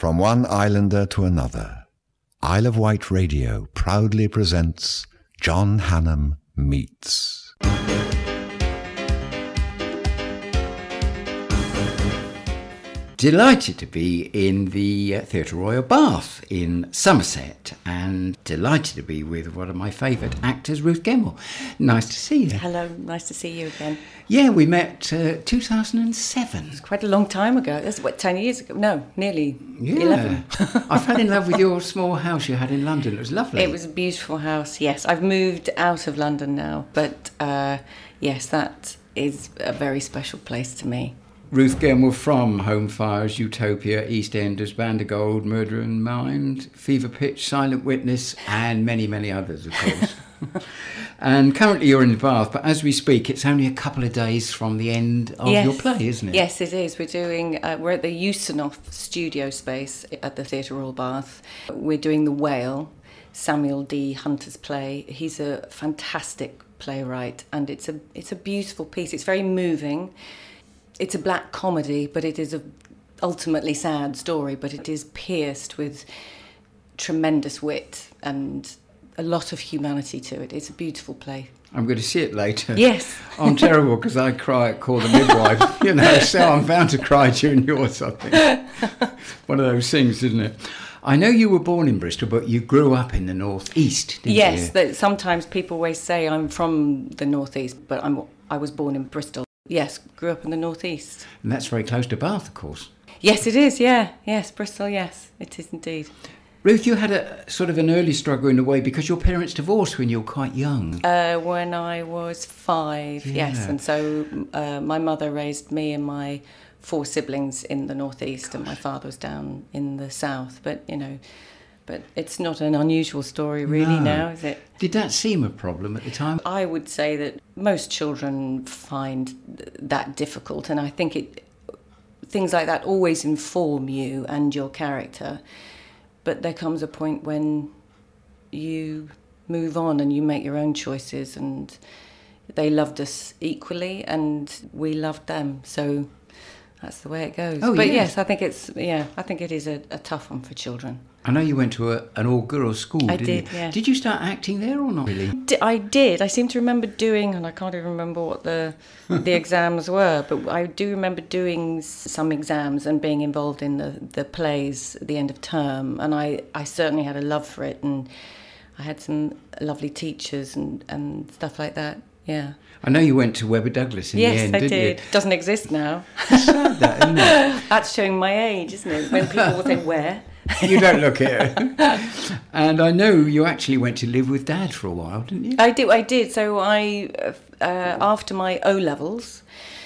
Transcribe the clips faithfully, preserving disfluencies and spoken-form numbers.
From one islander to another, Isle of Wight Radio proudly presents John Hannam Meets. Delighted to be in the Theatre Royal Bath in Somerset, and delighted to be with one of my favourite actors, Ruth Gemmell. Nice to see you. Hello, nice to see you again. Yeah, we met uh, two thousand seven. It's quite a long time ago. That's what, ten years ago? No, nearly yeah. eleven. I fell in love with your small house you had in London. It was lovely. It was a beautiful house, yes. I've moved out of London now, but uh, yes, that is a very special place to me. Ruth Gemmell from Home Fires, Utopia, EastEnders, Band of Gold, Murder and Mind, Fever Pitch, Silent Witness, and many, many others, of course. And currently you're in the Bath, but as we speak, it's only a couple of days from the end of yes. your play, isn't it? Yes, it is. We're doing. Uh, we're at the Usinoff studio space at the Theatre Royal Bath. We're doing The Whale, Samuel D. Hunter's play. He's a fantastic playwright, and it's a it's a beautiful piece. It's very moving. It's a black comedy, but it is a ultimately sad story, but it is pierced with tremendous wit and a lot of humanity to it. It's a beautiful play. I'm going to see it later. Yes. I'm terrible because I cry at Call the Midwife, you know, so I'm bound to cry during yours, I think. One of those things, isn't it? I know you were born in Bristol, but you grew up in the North East, didn't yes, you? Yes, that sometimes people always say I'm from the North East, but I'm, I was born in Bristol. Yes, grew up in the North East. And that's very close to Bath, of course. Yes, it is, yeah. Yes, Bristol, yes, it is indeed. Ruth, you had a sort of an early struggle in a way because your parents divorced when you were quite young. Uh, when I was five, yeah. yes. And so uh, my mother raised me and my four siblings in the North East, and my father was down in the South. But, you know, but it's not an unusual story really no. now, is it? Did that seem a problem at the time? I would say that most children find that difficult, and I think it things like that always inform you and your character. But there comes a point when you move on and you make your own choices, and they loved us equally and we loved them. So that's the way it goes. Oh, but yes. yes, I think it's yeah, I think it is a, a tough one for children. I know you went to a, an all-girls school, I didn't did, you? yeah. Did you start acting there or not really? D- I did. I seem to remember doing, and I can't even remember what the the exams were, but I do remember doing some exams and being involved in the, the plays at the end of term, and I, I certainly had a love for it, and I had some lovely teachers and, and stuff like that, yeah. I know you went to Webber Douglas in yes, the end, I didn't did. you? Doesn't exist now. It's sad that, isn't it? That's showing my age, isn't it? When people will say, where? You don't look it. And I know you actually went to live with Dad for a while, didn't you? I did. I did. So I, uh, after my O levels,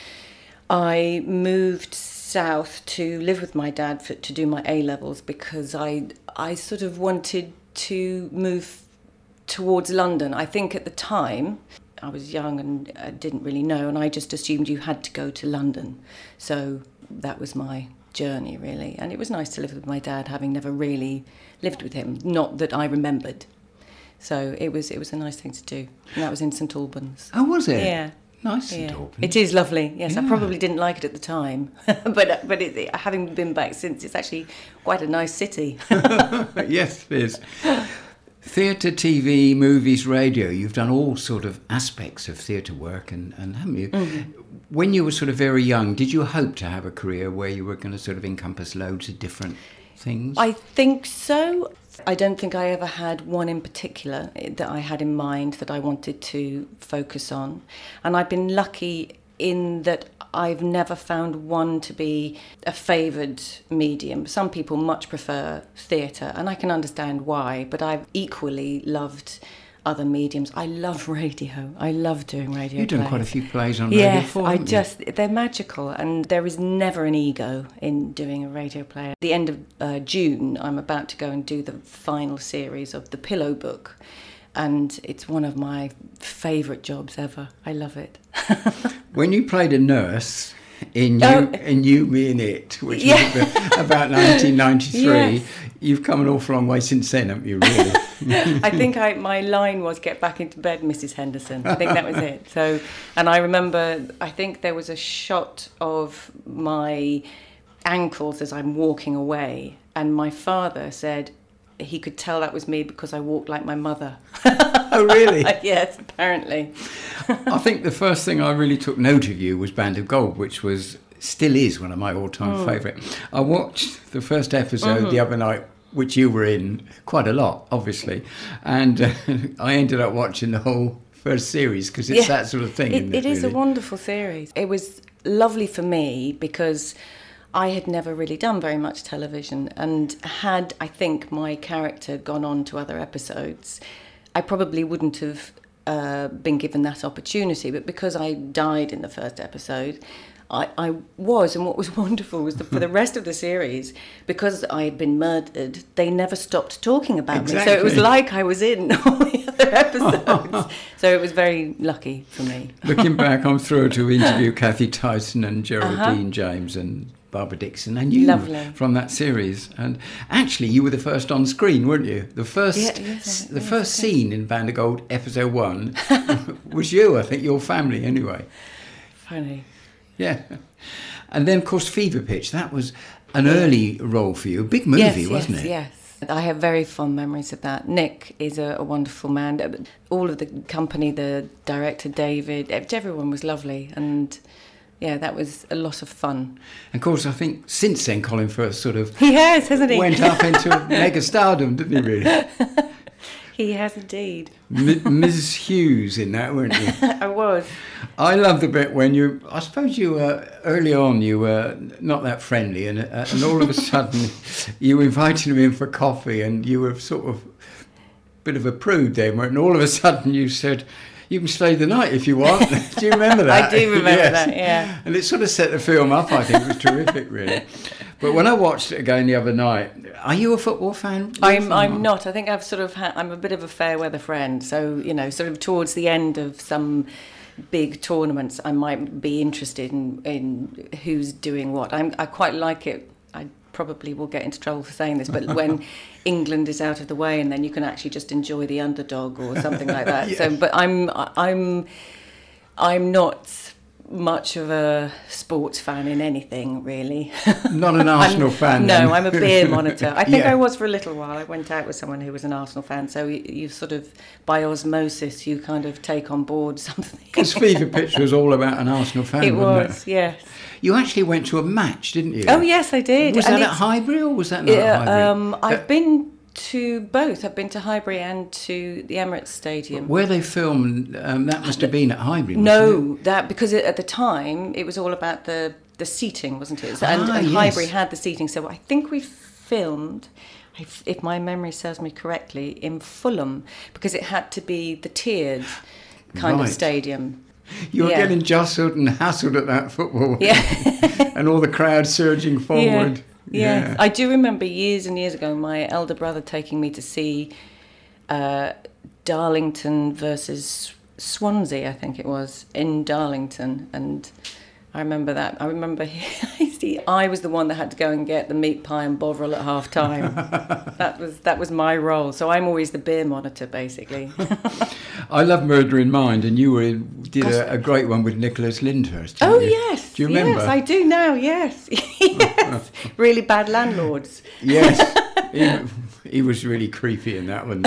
I moved south to live with my dad for, to do my A levels because I I sort of wanted to move towards London. I think at the time I was young and I didn't really know, and I just assumed you had to go to London. So that was my journey really, and it was nice to live with my dad, having never really lived with him, not that I remembered. So it was it was a nice thing to do, and that was in St Albans. Oh, was it? Yeah. Nice yeah. St Albans. It is lovely. Yes, yeah. I probably didn't like it at the time, but but it, having been back since, it's actually quite a nice city. Yes, it is. Theatre, T V, movies, radio, you've done all sort of aspects of theatre work, and, and haven't you? Mm-hmm. When you were sort of very young, did you hope to have a career where you were going to sort of encompass loads of different things? I think so. I don't think I ever had one in particular that I had in mind that I wanted to focus on. And I've been lucky in that I've never found one to be a favoured medium. Some people much prefer theatre, and I can understand why, but I've equally loved other mediums. I love radio. I love doing radio You've done plays. quite a few plays on radio yes, before, I haven't just, you? they're magical, and there is never an ego in doing a radio play. At the end of uh, June, I'm about to go and do the final series of The Pillow Book, and it's one of my favourite jobs ever. I love it. When you played a nurse in you, Oh. in you, Me and It, which Yeah. was about nineteen ninety-three, Yes. you've come an awful long way since then, haven't you, really? I think I, my line was, "Get back into bed, Missus Henderson." I think that was it. So, and I remember, I think there was a shot of my ankles as I'm walking away, and my father said he could tell that was me because I walked like my mother. Oh, really? Yes, apparently. I think the first thing I really took note of you was Band of Gold, which was still is one of my all-time mm. favourite. I watched the first episode mm-hmm. the other night, which you were in quite a lot, obviously, and uh, I ended up watching the whole first series because it's yeah, that sort of thing. It, isn't it, it is really? a wonderful series. It was lovely for me because I had never really done very much television, and had, I think, my character gone on to other episodes, I probably wouldn't have uh, been given that opportunity. But because I died in the first episode, I, I was, and what was wonderful was that for the rest of the series, because I had been murdered, they never stopped talking about exactly. me. So it was like I was in all the other episodes. So it was very lucky for me. Looking back, I'm thrilled to interview Kathy Tyson and Geraldine uh-huh. James and Barbara Dixon and you Lovely. From that series. And actually, you were the first on screen, weren't you? The first, yeah, yes, the yes, first yes. scene in Band of Gold, episode one, was you. I think your family, anyway. Funny. Yeah. And then, of course, Fever Pitch, that was an early role for you. A big movie, yes, wasn't yes, it? Yes, I have very fond memories of that. Nick is a, a wonderful man. All of the company, the director, David, everyone was lovely. And, yeah, that was a lot of fun. And, of course, I think since then, Colin Firth sort of he has, hasn't he? went up into mega stardom, didn't he, really? He has indeed. M- Missus Hughes in that, weren't you? I was. I love the bit when you, I suppose you were, early on, you were not that friendly, and uh, and all of a sudden you invited him in for coffee, and you were sort of a bit of a prude then, and all of a sudden you said, you can stay the night if you want. Do you remember that? I do remember yes. that, yeah. And it sort of set the film up, I think. It was terrific, really. But when I watched it again the other night, are you a football fan? I'm I'm not. I think I've sort of ha- I'm a bit of a fair weather friend. So, you know, sort of towards the end of some big tournaments, I might be interested in, in who's doing what. I'm, I quite like it. I probably will get into trouble for saying this, but when England is out of the way and then you can actually just enjoy the underdog or something like that. Yeah. So, but I'm I'm I'm not much of a sports fan in anything, really. Not an Arsenal fan, No, then. I'm a beer monitor. I think Yeah. I was for a little while. I went out with someone who was an Arsenal fan, so you, you sort of, by osmosis, you kind of take on board something. Because Fever Pitch was all about an Arsenal fan, It wasn't was, it? yes. You actually went to a match, didn't you? Oh, yes, I did. Was And that at it's- Highbury or was that not Yeah, at Highbury? um, I've Uh, been to both. I've been to Highbury and to the Emirates Stadium. Where they filmed, um, that must have been at Highbury, wasn't No, it? that because it, at the time it was all about the, the seating, wasn't it? So, and Ah, and yes. Highbury had the seating. So I think we filmed, if, if my memory serves me correctly, in Fulham, because it had to be the tiered kind Right. of stadium. You were Yeah. getting jostled and hassled at that football. Yeah. And all the crowd surging forward. Yeah. I do remember years and years ago my elder brother taking me to see uh, Darlington versus Swansea, I think it was, in Darlington. And I remember that. I remember he, I was the one that had to go and get the meat pie and bovril at half time. that was that was my role. So I'm always the beer monitor, basically. I love Murder in Mind, and you were in, did a, a great one with Nicholas Lyndhurst. didn't Oh, you? yes. Do you remember? Yes, I do now, yes. Yes. Really bad landlords. Yes. he, he was really creepy in that one.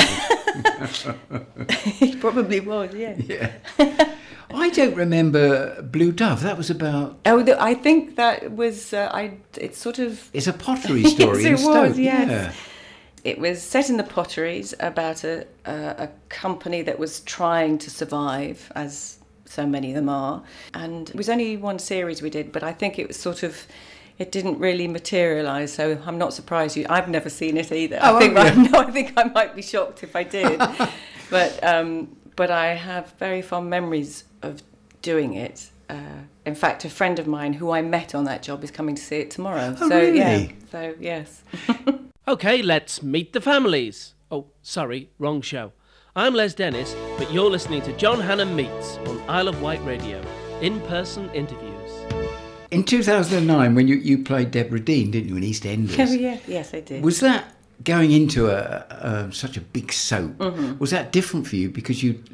He probably was, yes. Yeah. I don't remember Blue Dove. That was about... Oh, the, I think that was, uh, I. It's sort of... It's a pottery story Yes, in it Stoke. was, yes. Yeah. It was set in the potteries about a, a, a company that was trying to survive, as so many of them are. And it was only one series we did, but I think it was sort of... It didn't really materialise, so I'm not surprised. You, I've never seen it either. Oh, I think have you? I, no, I think I might be shocked if I did. but um, but I have very fond memories of doing it. Uh, in fact, a friend of mine who I met on that job is coming to see it tomorrow. Oh, so really? yeah, so yes. OK, let's meet the families. Oh, sorry, wrong show. I'm Les Dennis, but you're listening to John Hannam Meets on Isle of Wight Radio. In-person interviews. In two thousand nine, when you, you played Deborah Dean, didn't you, in EastEnders? Oh, yeah. Yes, I did. Was that going into a, a such a big soap? Mm-hmm. Was that different for you because you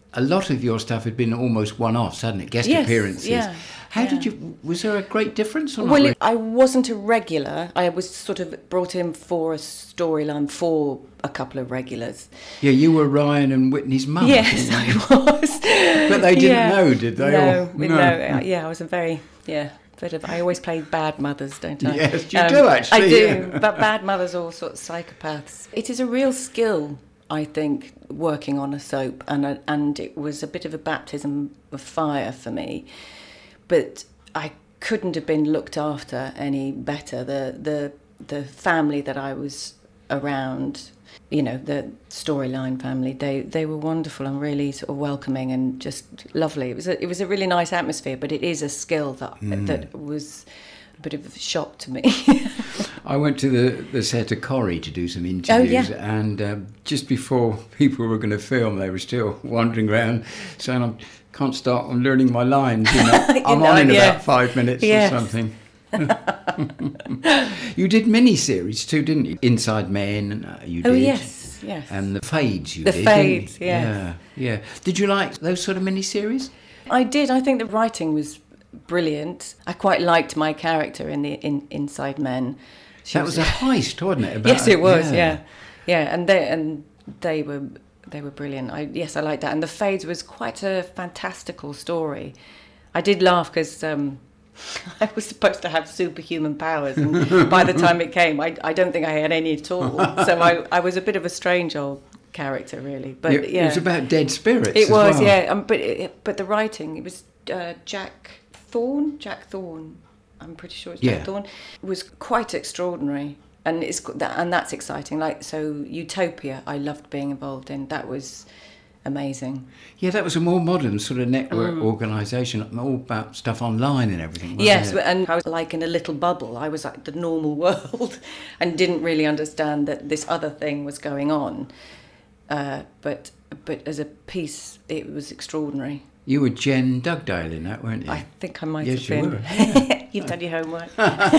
a lot of your stuff had been almost one-offs, hadn't it? Guest Yes, appearances. yeah, How yeah. did you? Was there a great difference or not? Well, really? it, I wasn't a regular. I was sort of brought in for a storyline for a couple of regulars. Yeah, you were Ryan and Whitney's mum. Yes, weren't you? I was. But they didn't Yeah. know, did they? No, Or- no, uh, yeah, I was a very, yeah, bit of, I always play bad mothers, don't I? Yes, you do actually, I do, yeah. but bad mothers are all sorts of psychopaths. It is a real skill, I think, working on a soap, and a, and it was a bit of a baptism of fire for me. But I couldn't have been looked after any better. The the the family that I was around, you know, the storyline family, they they were wonderful and really sort of welcoming and just lovely. It was a, it was a really nice atmosphere, but it is a skill that that was a bit of a shock to me. I went to the, the set of Corrie to do some interviews, Oh, yeah. and um, just before people were going to film, they were still wandering around saying, I can't start, I'm learning my lines, you know, You I'm know, on in yeah. about five minutes Yes. or something. You did mini-series too, didn't you? Inside Men, uh, you Oh did. yes, yes. And the Fades you The did, didn't Fades, you? yes. Yeah, yeah. Did you like those sort of mini-series? I did. I think the writing was brilliant. I quite liked my character in the in Inside Men. She That was a heist, wasn't it? About- yes, it was. Yeah, yeah, and they and they were they were brilliant. I yes, I liked that. And the Fades was quite a fantastical story. I did laugh because um, I was supposed to have superhuman powers, and by the time it came, I I don't think I had any at all. So I I was a bit of a strange old character, really. But Yeah, yeah, It was about dead spirits. it as was, well. yeah. Um, but it, but the writing, it was uh, Jack Thorne. Jack Thorne. I'm pretty sure it's Jack Yeah. Thorne. Was quite extraordinary, and it's that, and that's exciting. Like so, Utopia, I loved being involved in. That was amazing. Yeah, that was a more modern sort of network organisation, all about stuff online and everything. Wasn't Yes, it? but- and I was like in a little bubble. I was like the normal world, and didn't really understand that this other thing was going on. Uh, but but as a piece, it was extraordinary. You were Jen Dugdale in that, weren't you? I think I might Yes, have you been. were. You've done your homework.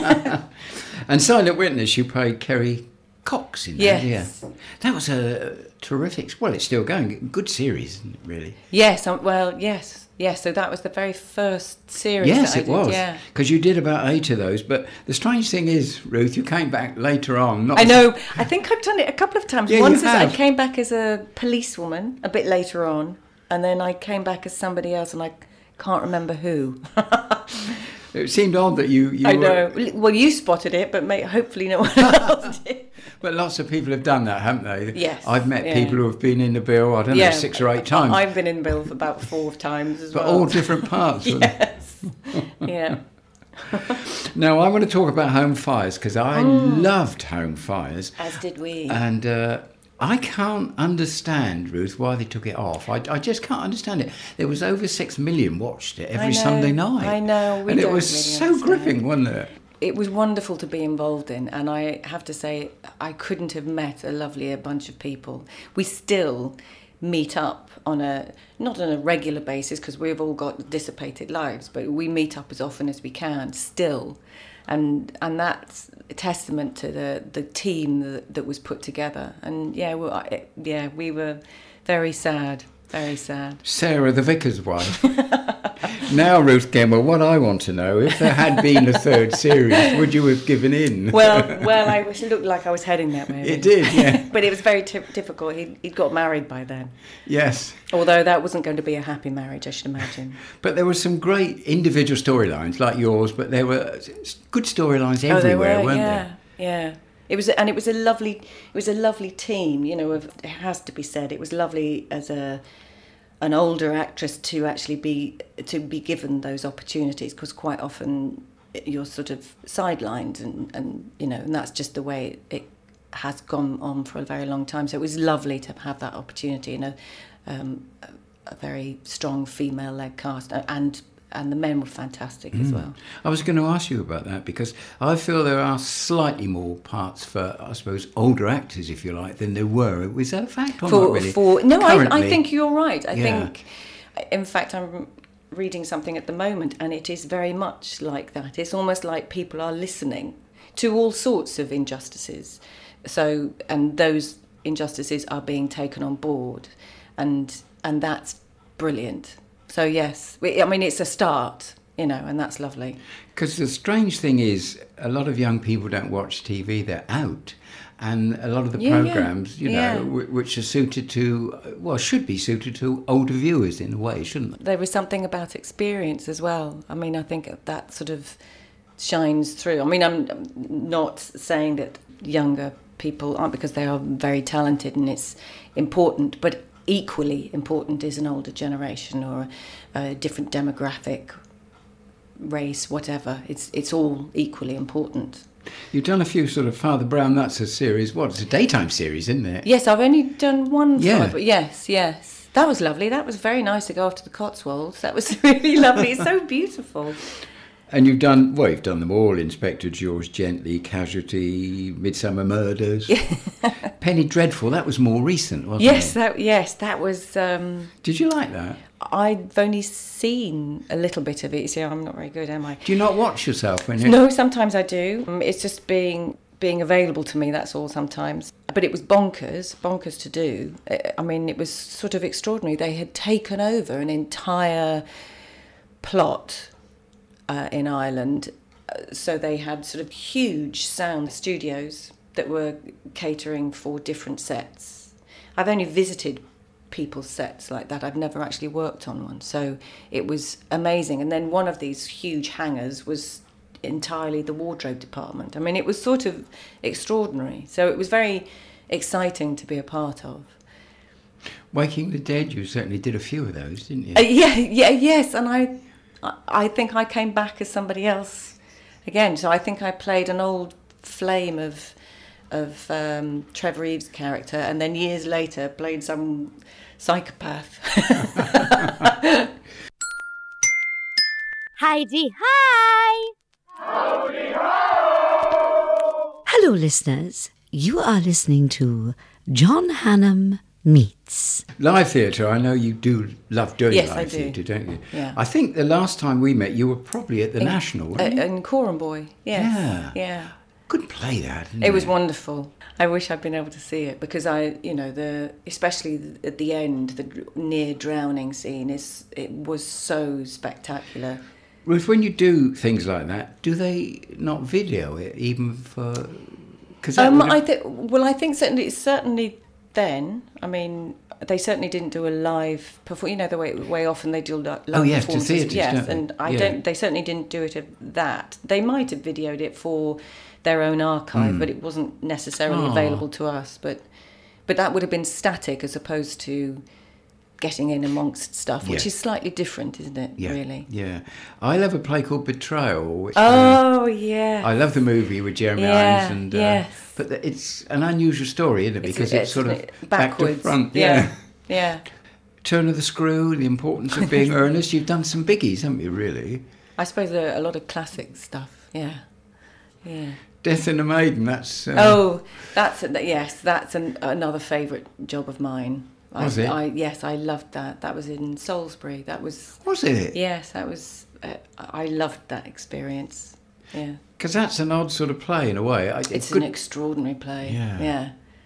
And Silent Witness, you played Kerry Cox in that. Yes. Yeah. That was a terrific, well, it's still going, good series, isn't it, really? Yes, um, well, yes, yes. So that was the very first series. Yes, that I it did, was. Yeah. Because you did about eight of those. But the strange thing is, Ruth, you came back later on. Not I know. I think I've done it a couple of times. Yeah, you Once as I have. came back as a policewoman a bit later on, and then I came back as somebody else, and I can't remember who. It seemed odd that you. you I were, know. Well, you spotted it, but may, hopefully no one else did. But lots of people have done that, haven't they? Yes, I've met yeah. people who have been in the bill, I don't know, six or eight times. I've been in the bill for about four times as but well. all different parts. wasn't it? Yes. Yeah. Now, I want to talk about Home Fires, because I loved Home Fires. As did we. And uh, I can't understand, Ruth, why they took it off. I, I just can't understand it. There was over six million watched it every I know, Sunday night. I know, we and it don't was really so understand. gripping, wasn't it? It was wonderful to be involved in, and I have to say, I couldn't have met a lovelier bunch of people. We still meet up on a, not on a regular basis, because we've all got dissipated lives, but we meet up as often as we can still. And and that's a testament to the, the team that, that was put together. And yeah, well, I, yeah, we were very sad, very sad. Sarah, the vicar's wife. Now, Ruth Gemmell, what I want to know, if there had been a third series, would you have given in? Well, well, I was, it looked like I was heading that way. It did, yeah. But it was very t- difficult. He he'd got married by then. Yes. Although that wasn't going to be a happy marriage, I should imagine. But there were some great individual storylines like yours, but there were good storylines everywhere, oh, they were, weren't yeah, there? yeah. It was, and it was a lovely, it was a lovely team. You know, of, it has to be said, it was lovely as a an older actress to actually be to be given those opportunities, because quite often you're sort of sidelined, and, and you know, and that's just the way it, it has gone on for a very long time. So it was lovely to have that opportunity in a um, a, a very strong female-led cast, and and the men were fantastic as well. I was going to ask you about that, because I feel there are slightly more parts for, I suppose, older actors, if you like, than there were. Was that a fact or For, not really? for no, I, I Currently. think you're right. I Yeah. think, in fact, I'm reading something at the moment, and it is very much like that. It's almost like people are listening to all sorts of injustices. So, and those injustices are being taken on board, and and that's brilliant. So yes, I mean, it's a start, you know, and that's lovely. Because the strange thing is, a lot of young people don't watch T V, they're out. And a lot of the Yeah, programmes, you know, yeah. w- which are suited to, well, should be suited to older viewers in a way, shouldn't they? There was something about experience as well. I mean, I think that sort of shines through. I mean, I'm not saying that younger people aren't, because they are very talented and it's important, but equally important is an older generation or a, a different demographic, race, whatever. It's it's all equally important. You've done a few sort of Father Brown, that's a series. What, it's a daytime series, isn't it? Yes, I've only done one. Yeah. Father, but yes, yes. That was lovely. That was very nice to go off to the Cotswolds. That was really lovely. It's so beautiful. And you've done, well, you've done them all. Inspector George Gently, Casualty, Midsummer Murders. Penny Dreadful, that was more recent, wasn't Yes, it? that yes, that was. Um, Did you like that? I've only seen a little bit of it. You see, I'm not very good, am I? Do you not watch yourself when you... No, sometimes I do. Um, It's just being being available to me, that's all sometimes. But it was bonkers, bonkers to do. I- I mean, it was sort of extraordinary. They had taken over an entire plot uh, in Ireland. Uh, So they had sort of huge sound studios that were catering for different sets. I've only visited people's sets like that. I've never actually worked on one. So it was amazing. And then one of these huge hangars was entirely the wardrobe department. I mean, it was sort of extraordinary. So it was very exciting to be a part of. Waking the Dead, you certainly did a few of those, didn't you? Uh, yeah, yeah, yes. And I, I I think I came back as somebody else again. So I think I played an old flame of of um, Trevor Eves' character, and then years later played some psychopath. Heidi, hi! Hello, listeners. You are listening to John Hannam Meets. Live theatre, I know you do love doing Yes, live I do. theatre, don't you? Yeah. I think the last time we met, you were probably at the National, Uh, weren't you? and Coram Boy, yes. Yeah. Yeah. Good play, that, isn't it? It was wonderful. I wish I'd been able to see it, because I, you know, the especially at the end, the dr- near drowning scene is it was so spectacular. Ruth, when you do things like that, do they not video it even for? Because Um, I think. Well, I think certainly, certainly then. I mean, they certainly didn't do a live perform. You know, the way way often they do li- live Oh, yes, to performances. theatres, yes, don't they? and I Yeah. don't. They certainly didn't do it of that. They might have videoed it for their own archive, but it wasn't necessarily Oh. available to us. But but that would have been static as opposed to getting in amongst stuff, which Yeah. is slightly different, isn't it? Yeah, Really. yeah. I love a play called Betrayal. Which, um, Oh yeah. I love the movie with Jeremy Yeah, Irons, and uh, yes. but the- it's an unusual story, isn't it? Because it's, sort of back to backwards. front. Yeah. Yeah. Yeah. Turn of the screw, the importance of being earnest. You've done some biggies, haven't you? Really. I suppose there are a lot of classic stuff. Yeah. Yeah. Death in a Maiden. That's uh, Oh, that's a, yes, that's an, another favourite job of mine. Was I, it? I, yes, I loved that. That was in Salisbury. That was Was it? yes, that was. Uh, I loved that experience. Yeah, Because that's an odd sort of play in a way. I, it's good- an extraordinary play. Yeah. Yeah.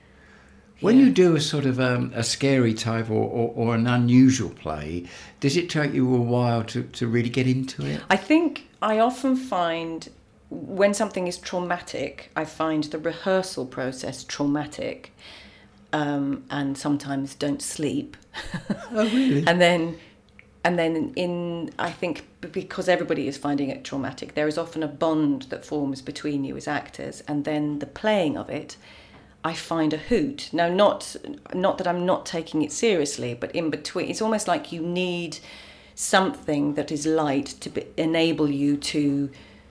When Yeah. you do a sort of um, a scary type or, or, or an unusual play, does it take you a while to, to really get into it? I think I often find when something is traumatic, I find the rehearsal process traumatic, um, and sometimes don't sleep. Oh, really? And then, and then in I think b- because everybody is finding it traumatic, there is often a bond that forms between you as actors, and then the playing of it, I find a hoot. Now, not not that I'm not taking it seriously, but in between, it's almost like you need something that is light to be, enable you to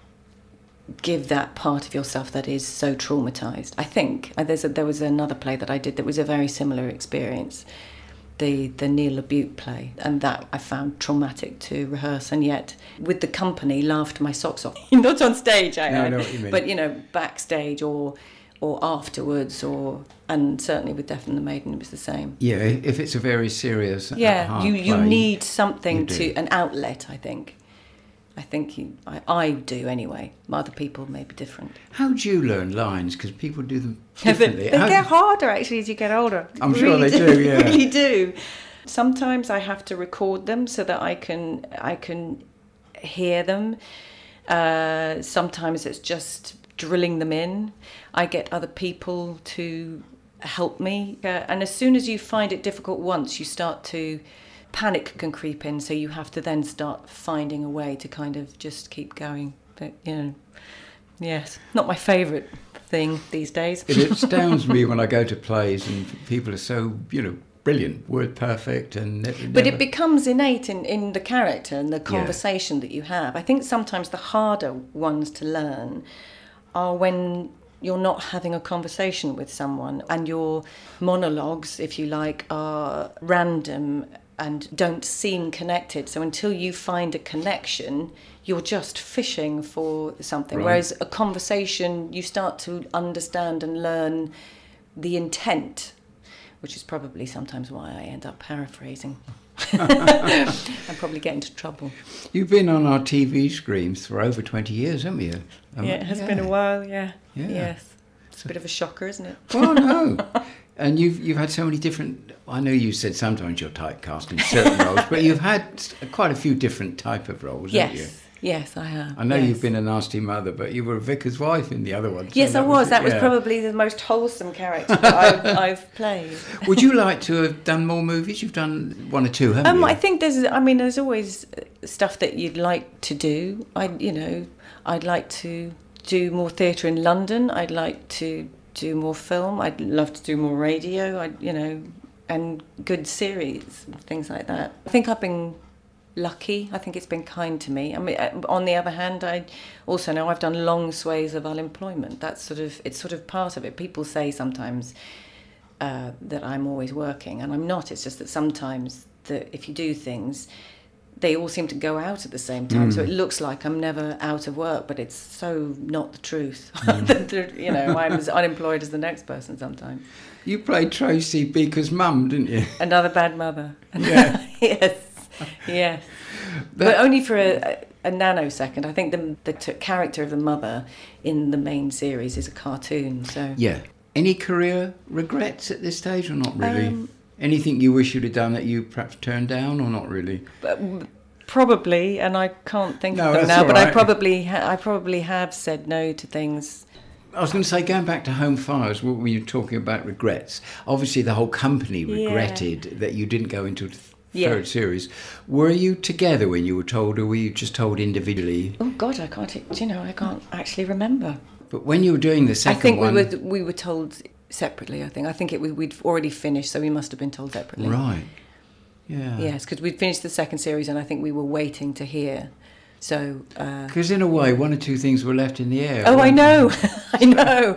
give that part of yourself that is so traumatized. I think Uh, there's a, there was another play that I did that was a very similar experience, the the Neil LaBute play, and that I found traumatic to rehearse, and yet with the company laughed my socks off. Not on stage, I No, I had, know what you mean. but you know, backstage or or afterwards, or and certainly with Death and the Maiden it was the same. Yeah, if it's a very serious, uh, Yeah, hard you you play, need something you do. to an outlet. I think. I think you, I, I do anyway. Other people may be different. How do you learn lines? Because people do them they differently. they How- get harder actually as you get older. I'm sure Really they do, yeah. Really do. Sometimes I have to record them so that I can I can hear them. Uh, sometimes it's just drilling them in. I get other people to help me. Uh, and as soon as you find it difficult once, you start to... Panic can creep in, so you have to then start finding a way to kind of just keep going. But, you know, yes, not my favourite thing these days. It astounds me when I go to plays and people are so, you know, brilliant, word perfect, and never, but it becomes innate in, in the character and the Yeah. conversation that you have. I think sometimes the harder ones to learn are when you're not having a conversation with someone and your monologues, if you like, are random and don't seem connected. So until you find a connection, you're just fishing for something. Right. Whereas a conversation, you start to understand and learn the intent, which is probably sometimes why I end up paraphrasing. I probably get into trouble. You've been on our T V screens for over twenty years, haven't you? Um, Yeah, it has been a while, yeah. Yeah. Yes. It's a bit of a shocker, isn't it? Well, no. And you've you've had so many different... I know you said sometimes you're typecast in certain roles, but you've had quite a few different type of roles, haven't you? Yes. Yes, I have. I know yes. you've been a nasty mother, but you were a vicar's wife in the other one. so Yes, I was. That was yeah. probably the most wholesome character that I've, I've played. Would you like to have done more movies? You've done one or two, haven't Um, you? I think there's. I mean, there's always stuff that you'd like to do. I, you know, I'd like to do more theatre in London. I'd like to do more film. I'd love to do more radio. I, you know, and good series, things like that. I think I've been lucky. I think it's been kind to me. I mean, on the other hand, I also know I've done long sways of unemployment. That's sort of, it's sort of part of it. People say sometimes uh, that I'm always working, and I'm not. It's just that sometimes that if you do things, they all seem to go out at the same time. Mm. So it looks like I'm never out of work, but it's so not the truth. Mm. You know, I'm as unemployed as the next person sometimes. You played Tracy Beaker's mum, didn't you? Another bad mother. Yeah. Yes. Yes, that, but only for a, a nanosecond. I think the, the t- character of the mother in the main series is a cartoon. So yeah. Any career regrets at this stage, or not really? Um, Anything you wish you'd have done that you perhaps turned down, or not really? But probably, and I can't think no, of them that's now. But right. I probably, ha- I probably have said no to things. I was going to say, going back to Home Fires, what were you talking about regrets? Obviously, the whole company regretted yeah. that you didn't go into the Yeah. third series. Were you together when you were told, or were you just told individually? Oh God, I can't. You know, I can't actually remember. But when you were doing the second I think one, we were we were told separately. I think. I think it we'd already finished, so we must have been told separately. Right. Yeah. Yes, because we'd finished the second series, and I think we were waiting to hear. So. Because uh, in a way, one or two things were left in the air. Oh, I know. I know.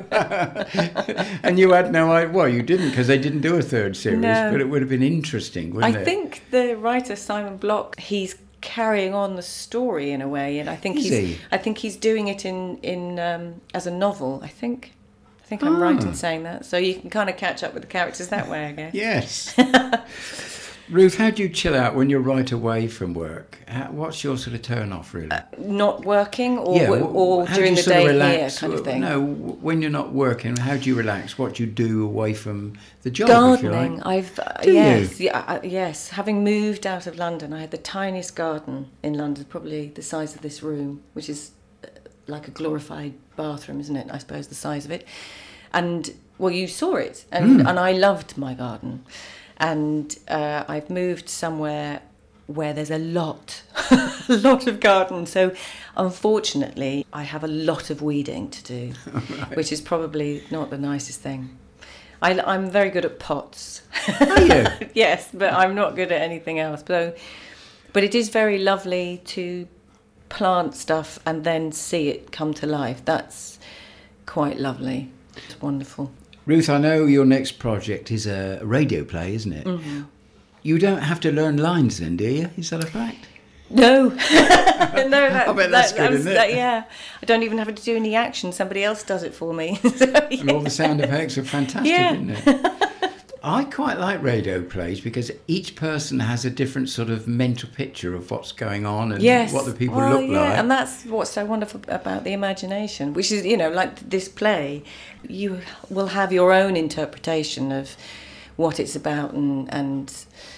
And you had no idea. Well, you didn't, because they didn't do a third series, no. but it would have been interesting, wouldn't I it? I think the writer Simon Block, he's carrying on the story in a way, and I think Is he's he? I think he's doing it in in um, as a novel. I think I think I'm Ah. right in saying that. So you can kind of catch up with the characters that way, I guess. Yes. Ruth, how do you chill out when you're right away from work? How, what's your sort of turn off, really? Uh, not working, or yeah, or how during do you the sort day of relax? here, kind of thing. No, when you're not working, how do you relax? What do you do away from the job? Gardening. If you like? I've uh, Do yes, you? yeah, uh, yes. Having moved out of London, I had the tiniest garden in London, probably the size of this room, which is uh, like a glorified bathroom, isn't it? I suppose the size of it. And well, you saw it, and Mm. and I loved my garden. And uh, I've moved somewhere where there's a lot, a lot of garden. So, unfortunately, I have a lot of weeding to do, right. which is probably not the nicest thing. I, I'm very good at pots. Are you? Yes, but I'm not good at anything else. So, but it is very lovely to plant stuff and then see it come to life. That's quite lovely. It's wonderful. Ruth, I know your next project is a radio play, isn't it? Mm-hmm. You don't have to learn lines then, do you? Is that a fact? No. no, that, I bet that's that, good, that was, isn't it? that, yeah. I don't even have to do any action. Somebody else does it for me. So, yeah. And all the sound effects are fantastic, Yeah. isn't it? I quite like radio plays because each person has a different sort of mental picture of what's going on and Yes. what the people well, look yeah. like. And that's what's so wonderful about the imagination, which is, you know, like this play, you will have your own interpretation of what it's about and, and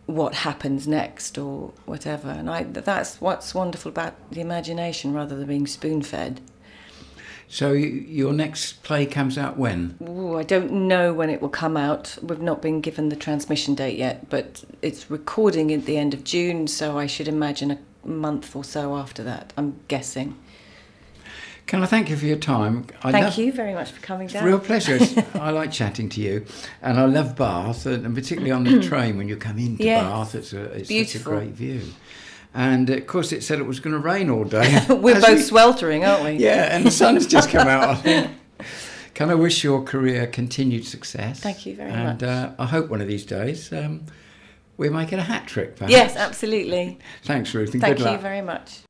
what happens next or whatever. And I, that's what's wonderful about the imagination rather than being spoon-fed. So your next play comes out when? Ooh, I don't know when it will come out. We've not been given the transmission date yet, but it's recording at the end of June, so I should imagine a month or so after that, I'm guessing. Can I thank you for your time? I Thank love, you very much for coming it's down. a real pleasure. I like chatting to you, and I love Bath, and particularly on the train when you come into Yes. Bath, it's a it's Beautiful. such a great view. And of course, it said it was going to rain all day. We're As both we- sweltering, aren't we? Yeah, and the sun's just come out. I think. Can I wish your career continued success? Thank you very and, much. And uh, I hope one of these days um, we make it a hat trick. Perhaps. Yes, absolutely. Thanks, Ruth, and Thank good you luck. very much.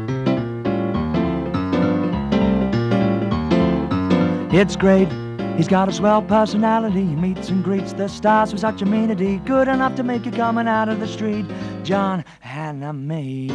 It's great. He's got a swell personality. He meets and greets the stars with such amenity. Good enough to make you coming out of the street. John Hannam Meets.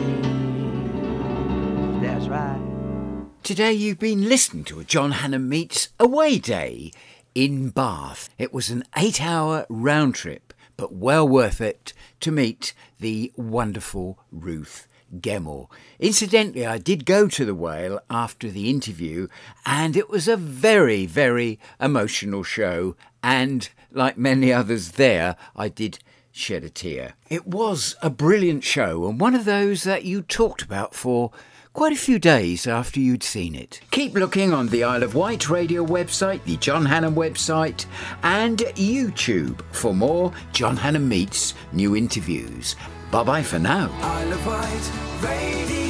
That's right. Today you've been listening to a John Hannam Meets away day in Bath. It was an eight-hour round trip, but well worth it to meet the wonderful Ruth Gemmell. Incidentally, I did go to the Whale after the interview, and it was a very, very emotional show, and like many others there, I did shed a tear. It was a brilliant show, and one of those that you talked about for quite a few days after you'd seen it. Keep looking on the Isle of Wight radio website, the John Hannam website, and YouTube for more John Hannam Meets new interviews. Bye-bye for now. Isle of Wight Radio.